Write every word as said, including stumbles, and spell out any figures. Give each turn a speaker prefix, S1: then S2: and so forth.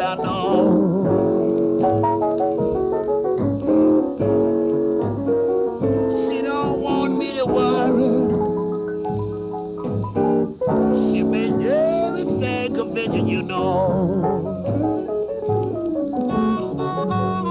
S1: I know. She don't want me to worry. She made everything convenient, you know.